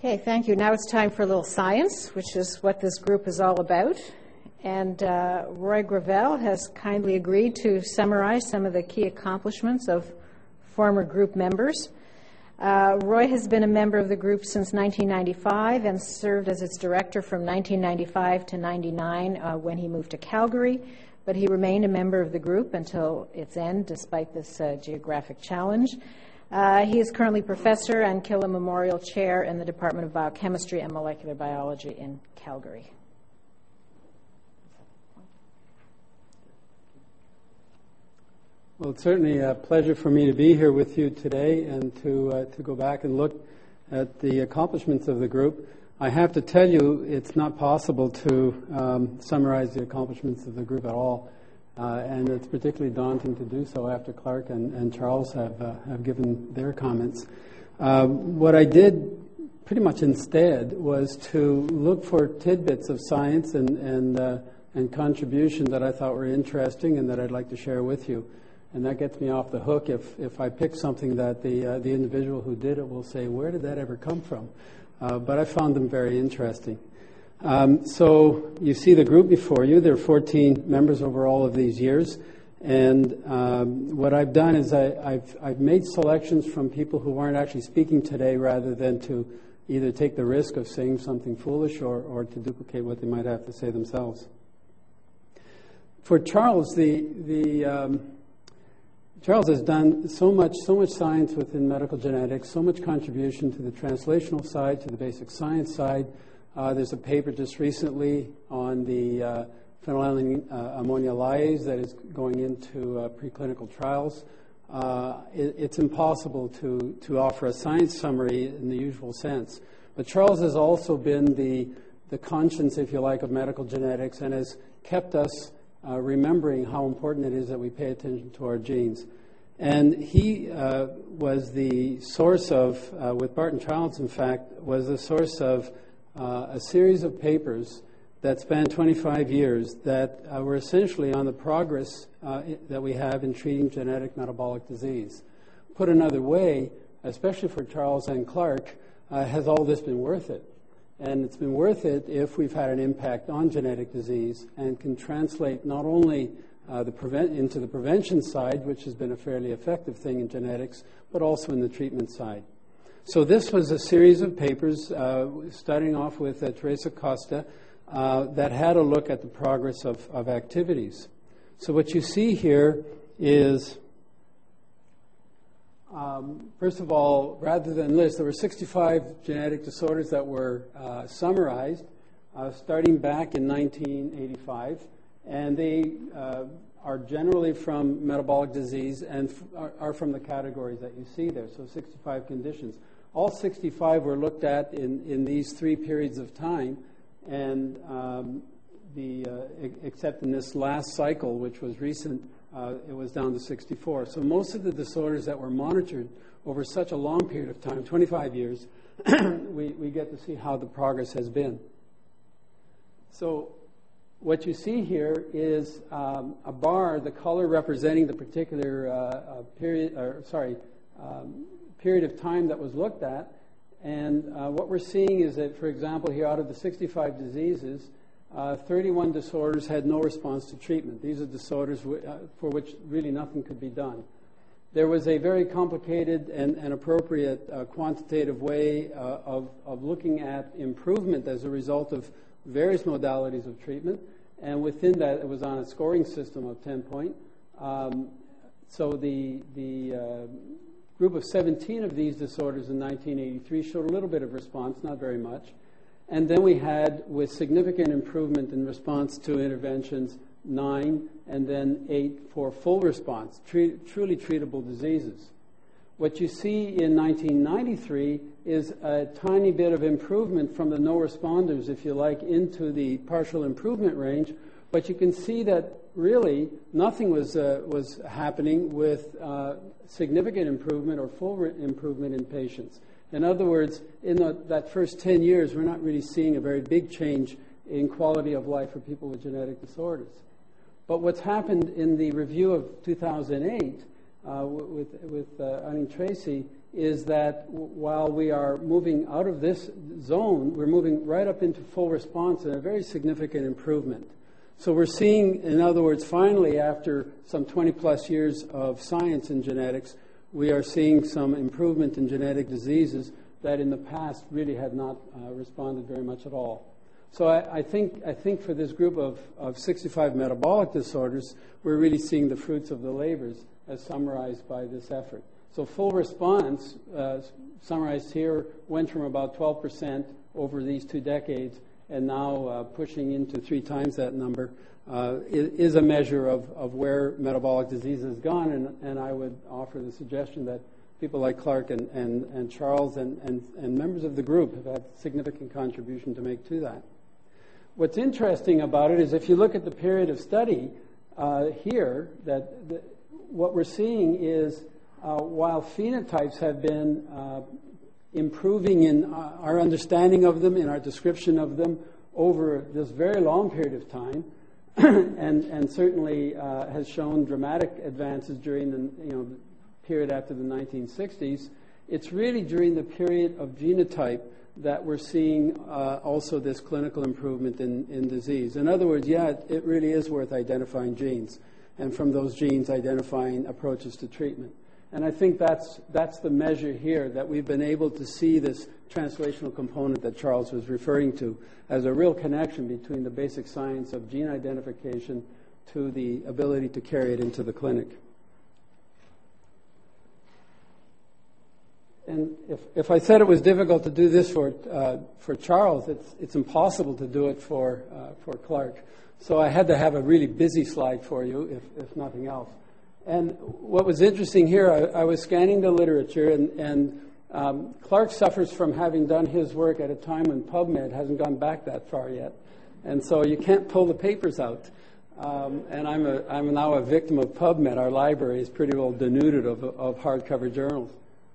Okay, thank you. Now it's time for a little science, which is what this group is all about. And Roy Gravel has kindly agreed to summarize some of the key accomplishments of former group members. Roy has been a member of the group since 1995 and served as its director from 1995 to 99 when he moved to Calgary, but he remained a member of the group until its end, despite this geographic challenge. He is currently professor and Killam Memorial Chair in the Department of Biochemistry and Molecular Biology in Calgary. Well, it's certainly a pleasure for me to be here with you today and to go back and look at the accomplishments of the group. I have to tell you, it's not possible to summarize the accomplishments of the group at all. And it's particularly daunting to do so after Clark and Charles have given their comments. What I did pretty much instead was to look for tidbits of science and contribution that I thought were interesting and that I'd like to share with you. And that gets me off the hook if I pick something that the individual who did it will say, where did that ever come from? But I found them very interesting. So you see the group before you. There are 14 members over all of these years. And what I've done is I've made selections from people who aren't actually speaking today rather than to either take the risk of saying something foolish or to duplicate what they might have to say themselves. For Charles, Charles has done so much science within medical genetics, so much contribution to the translational side, to the basic science side. There's a paper just recently on the phenylalanine ammonia lyase that is going into preclinical trials. It's impossible to offer a science summary in the usual sense. But Charles has also been the conscience, if you like, of medical genetics and has kept us remembering how important it is that we pay attention to our genes. And he was the source of, with Barton Childs, in fact, was the source of a series of papers that spanned 25 years that were essentially on the progress that we have in treating genetic metabolic disease. Put another way, especially for Charles and Clark, has all this been worth it? And it's been worth it if we've had an impact on genetic disease and can translate not only into the prevention side, which has been a fairly effective thing in genetics, but also in the treatment side. So this was a series of papers, starting off with Teresa Costa, that had a look at the progress of activities. So what you see here is, first of all, rather than lists, there were 65 genetic disorders that were summarized starting back in 1985, and they are generally from metabolic disease and are from the categories that you see there, so 65 conditions. All 65 were looked at in these 3 periods of time, and except in this last cycle, which was recent, it was down to 64. So most of the disorders that were monitored over such a long period of time, 25 years, we get to see how the progress has been. So what you see here is a bar, the color representing the particular period of time that was looked at. And what we're seeing is that, for example, here out of the 65 diseases, 31 disorders had no response to treatment. These are disorders for which really nothing could be done. There was a very complicated and appropriate quantitative way of looking at improvement as a result of various modalities of treatment. And within that, it was on a scoring system of 10-point. So the group of 17 of these disorders in 1983 showed a little bit of response, not very much. And then we had, with significant improvement in response to interventions, 9 and then 8 for full response, truly treatable diseases. What you see in 1993 is a tiny bit of improvement from the no responders, if you like, into the partial improvement range. But you can see that really nothing was happening with significant improvement or full improvement in patients. In other words, in that first 10 years, we're not really seeing a very big change in quality of life for people with genetic disorders. But what's happened in the review of 2008 with Eileen Tracy is that while we are moving out of this zone, we're moving right up into full response and a very significant improvement. So we're seeing, in other words, finally, after some 20 plus years of science in genetics, we are seeing some improvement in genetic diseases that in the past really had not responded very much at all. So I think for this group of 65 metabolic disorders, we're really seeing the fruits of the labors as summarized by this effort. So full response, summarized here, went from about 12% over these 2 decades and now pushing into 3 times that number, is a measure of where metabolic disease has gone. And I would offer the suggestion that people like Clark and Charles and members of the group have had significant contribution to make to that. What's interesting about it is if you look at the period of study here, what we're seeing is while phenotypes have been improving in our understanding of them, in our description of them over this very long period of time, and certainly has shown dramatic advances during the period after the 1960s, it's really during the period of genotype that we're seeing also this clinical improvement in disease. In other words, it really is worth identifying genes, and from those genes identifying approaches to treatment. And I think that's the measure here, that we've been able to see this translational component that Charles was referring to as a real connection between the basic science of gene identification to the ability to carry it into the clinic. And if I said it was difficult to do this for Charles, it's impossible to do it for Clark. So I had to have a really busy slide for you, if nothing else. And what was interesting here, I was scanning the literature, and Clark suffers from having done his work at a time when PubMed hasn't gone back that far yet. And so you can't pull the papers out. And I'm now a victim of PubMed. Our library is pretty well denuded of hardcover journals.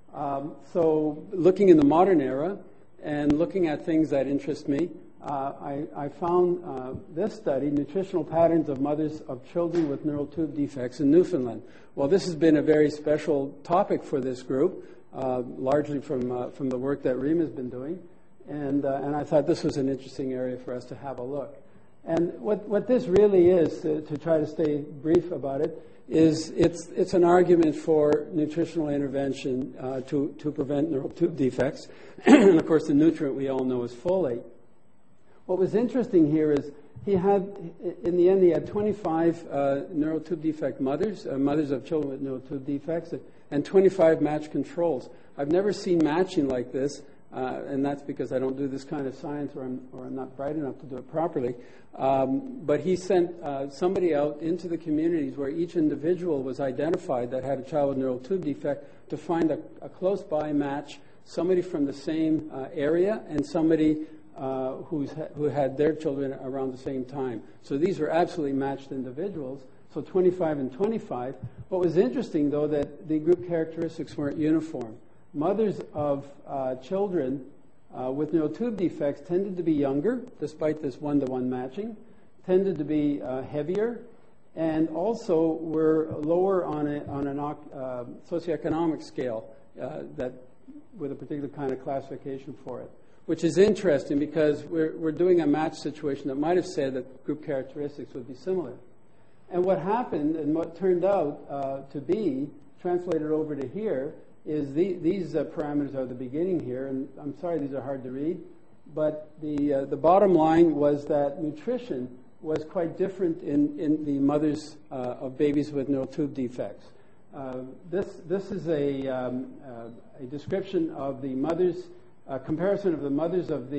So looking in the modern era and looking at things that interest me, I found this study, Nutritional Patterns of Mothers of Children with Neural Tube Defects in Newfoundland. Well, this has been a very special topic for this group, largely from the work that Reem has been doing. And I thought this was an interesting area for us to have a look. And what this really is, to try to stay brief about it, is it's an argument for nutritional intervention to prevent neural tube defects. And, of course, the nutrient we all know is folate. What was interesting here is in the end, he had 25 neural tube defect mothers of children with neural tube defects, and 25 matched controls. I've never seen matching like this, and that's because I don't do this kind of science, or I'm not bright enough to do it properly. But he sent somebody out into the communities where each individual was identified that had a child with neural tube defect to find a close-by match, somebody from the same area and somebody who had their children around the same time. So these were absolutely matched individuals, so 25 and 25. What was interesting, though, that the group characteristics weren't uniform. Mothers of children with neural tube defects tended to be younger, despite this one-to-one matching, tended to be heavier, and also were lower on an socioeconomic scale that with a particular kind of classification for it, which is interesting because we're doing a match situation that might have said that group characteristics would be similar. And what happened, and what turned out to be translated over to here, is these parameters are the beginning here, and I'm sorry these are hard to read, but the bottom line was that nutrition was quite different in the mothers of babies with neural tube defects. This is a description of the mothers, comparison of the mothers of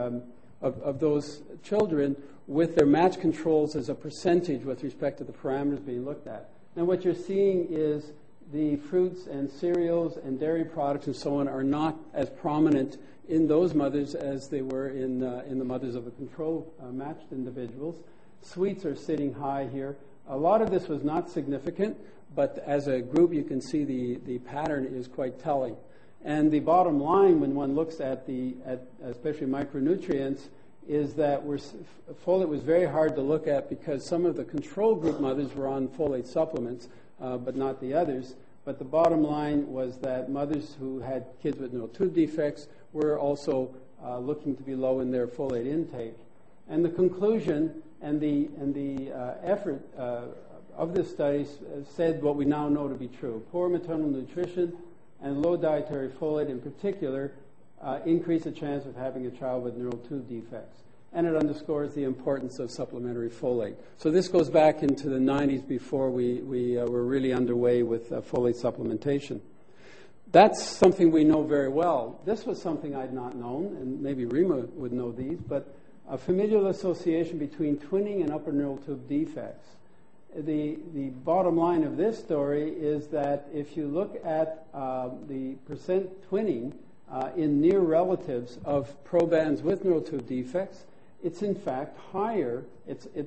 those children with their match controls as a percentage with respect to the parameters being looked at. And what you're seeing is the fruits and cereals and dairy products and so on are not as prominent in those mothers as they were in the mothers of the control matched individuals. Sweets are sitting high here. A lot of this was not significant, but as a group you can see the pattern is quite telling. And the bottom line when one looks at especially micronutrients is that folate was very hard to look at because some of the control group mothers were on folate supplements, but not the others. but the bottom line was that mothers who had kids with neural tube defects were also looking to be low in their folate intake. And the conclusion and the effort of this study said what we now know to be true. Poor maternal nutrition and low dietary folate in particular increase the chance of having a child with neural tube defects. And it underscores the importance of supplementary folate. So this goes back into the 90s before we were really underway with folate supplementation. That's something we know very well. This was something I'd not known, and maybe Rima would know these, but a familial association between twinning and upper neural tube defects. The bottom line of this story is that if you look at the percent twinning in near relatives of probands with neural tube defects, it's in fact higher. The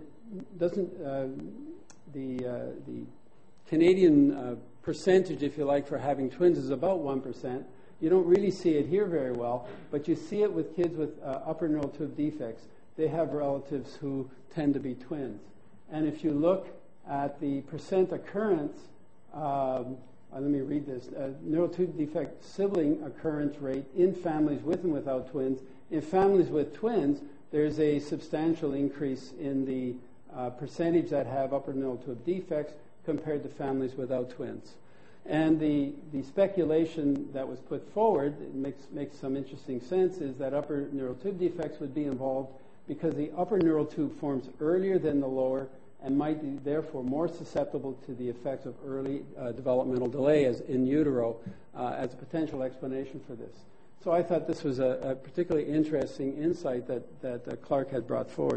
Canadian percentage, if you like, for having twins is about 1%. You don't really see it here very well, but you see it with kids with upper neural tube defects. They have relatives who tend to be twins. And if you look at the percent occurrence, let me read this, neural tube defect sibling occurrence rate in families with and without twins. In families with twins, there's a substantial increase in the percentage that have upper neural tube defects compared to families without twins. And the speculation that was put forward, it makes some interesting sense, is that upper neural tube defects would be involved because the upper neural tube forms earlier than the lower and might be therefore more susceptible to the effects of early developmental delay as in utero as a potential explanation for this. So I thought this was a particularly interesting insight that Clark had brought forward.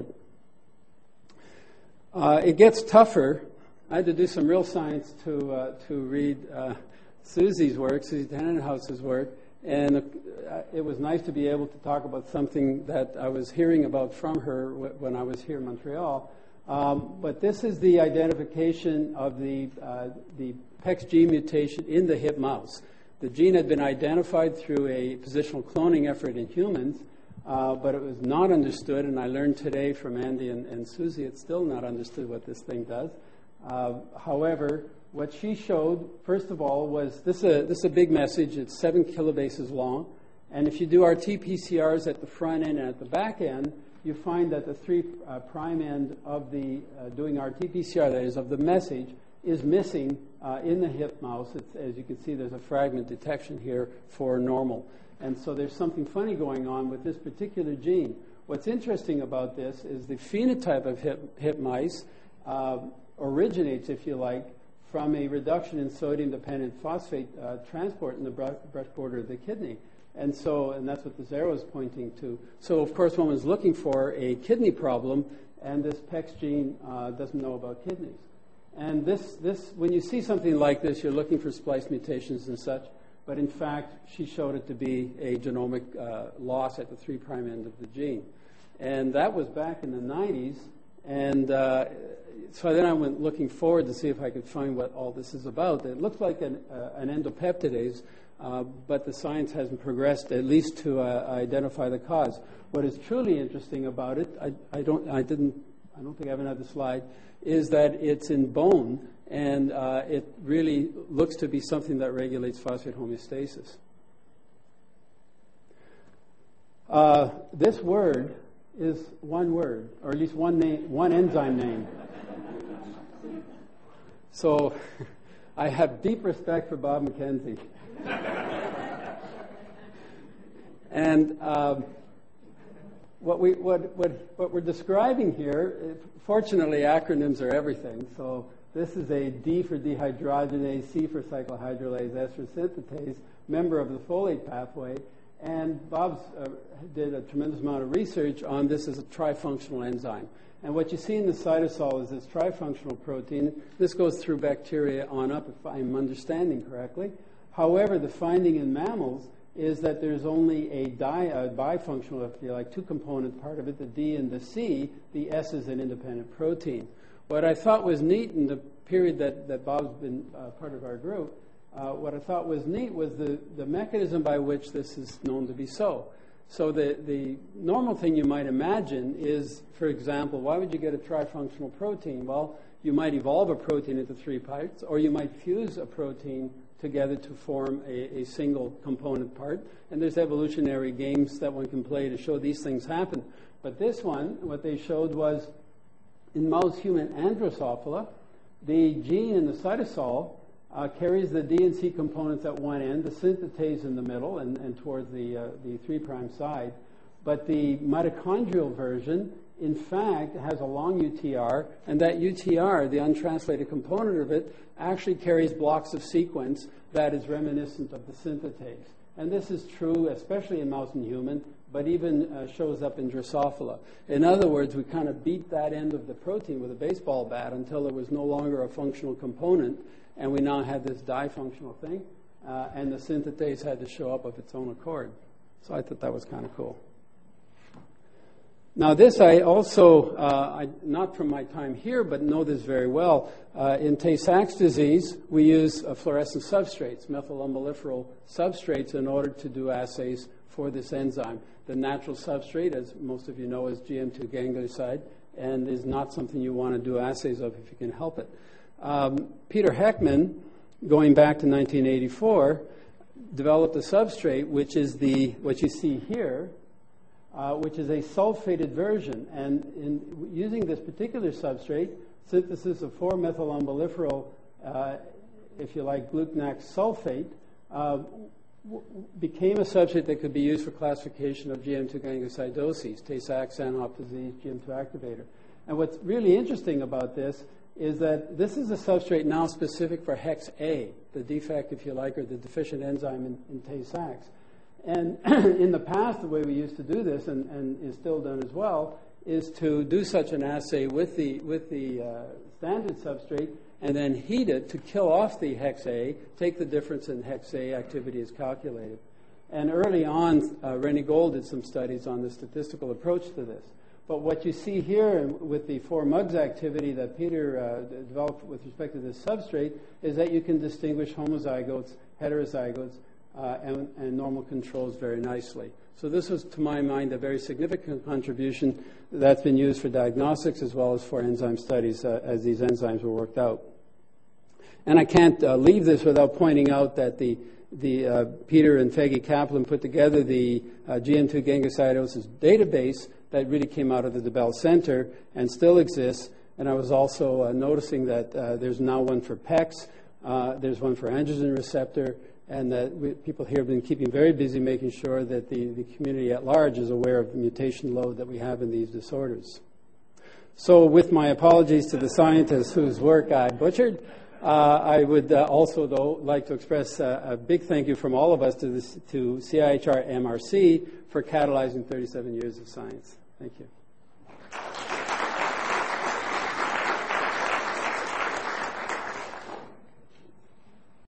It gets tougher. I had to do some real science to read Susie Tannenhaus's work, and it was nice to be able to talk about something that I was hearing about from her when I was here in Montreal. But this is the identification of the PEX gene mutation in the hip mouse. The gene had been identified through a positional cloning effort in humans, but it was not understood, and I learned today from Andy and Susie it's still not understood what this thing does. However, what she showed, first of all, was this is a big message. It's 7 kilobases long, and if you do RT-PCRs at the front end and at the back end, you find that the 3' end of the doing RT-PCR, that is, of the message, is missing in the hip mouse. As you can see, there's a fragment detection here for normal. And so there's something funny going on with this particular gene. What's interesting about this is the phenotype of hip mice originates, if you like, from a reduction in sodium-dependent phosphate transport in the brush border of the kidney. And that's what this arrow is pointing to. So, of course, one was looking for a kidney problem, and this PEX gene doesn't know about kidneys. And this, when you see something like this, you're looking for splice mutations and such. But in fact, she showed it to be a genomic loss at the 3' end of the gene. And that was back in the 90s. And so then I went looking forward to see if I could find what all this is about. It looks like an endopeptidase, but the science hasn't progressed, at least to identify the cause. What is truly interesting about it, I don't think I have another slide, is that it's in bone, and it really looks to be something that regulates phosphate homeostasis. This word is one word, or at least one name, one enzyme name. So I have deep respect for Bob McKenzie. And what we're describing here, fortunately, acronyms are everything. So this is a D for dehydrogenase, C for cyclohydrolase, S for synthetase, member of the folate pathway. And Bob did a tremendous amount of research on this as a trifunctional enzyme. And what you see in the cytosol is this trifunctional protein. This goes through bacteria on up, if I'm understanding correctly. However, the finding in mammals is that there's only a bifunctional, if you like, two-component part of it, the D and the C. The S is an independent protein. What I thought was neat in the period that Bob's been part of our group, what I thought was neat was the mechanism by which this is known to be so. So the normal thing you might imagine is, for example, why would you get a trifunctional protein? Well, you might evolve a protein into 3 parts, or you might fuse a protein together to form a single component part. And there's evolutionary games that one can play to show these things happen. But this one, what they showed was in mouse human and Drosophila, the gene in the cytosol carries the D and C components at one end, the synthetase in the middle and towards the 3' side. But the mitochondrial version, in fact, has a long UTR, and that UTR, the untranslated component of it, actually carries blocks of sequence that is reminiscent of the synthetase. And this is true, especially in mouse and human, but even shows up in Drosophila. In other words, we kind of beat that end of the protein with a baseball bat until it was no longer a functional component, and we now had this difunctional thing, and the synthetase had to show up of its own accord. So I thought that was kind of cool. Now this I also, not from my time here, but know this very well. In Tay-Sachs disease, we use fluorescent substrates, methylumboliferol substrates, in order to do assays for this enzyme. The natural substrate, as most of you know, is GM2 ganglioside, and is not something you want to do assays of if you can help it. Peter Heckman, going back to 1984, developed a substrate, which is what you see here, which is a sulfated version. And in using this particular substrate, synthesis of 4-methylumboliferol, if you like, glucanac sulfate, became a substrate that could be used for classification of GM2 gangliosidosis, Tay-Sachs, Sandhoff disease, GM2 activator. And what's really interesting about this is that this is a substrate now specific for hex A, the defect, if you like, or the deficient enzyme in Tay-Sachs. And in the past, the way we used to do this, and is still done as well, is to do such an assay with the standard substrate and then heat it to kill off the hex A, take the difference in hex A activity as calculated. And early on, René Gold did some studies on the statistical approach to this. But what you see here with the 4-MUGS activity that Peter developed with respect to this substrate is that you can distinguish homozygotes, heterozygotes, and normal controls very nicely. So this was, to my mind, a very significant contribution that's been used for diagnostics as well as for enzyme studies as these enzymes were worked out. And I can't leave this without pointing out that the Peter and Fege Kaplan put together the GM2 gangliosidosis database that really came out of the DeBell Center and still exists. And I was also noticing that there's now one for PEX, there's one for androgen receptor, and that people here have been keeping very busy making sure that the community at large is aware of the mutation load that we have in these disorders. So with my apologies to the scientists whose work I butchered, I would also, though, like to express a big thank you from all of us to CIHR MRC for catalyzing 37 years of science. Thank you.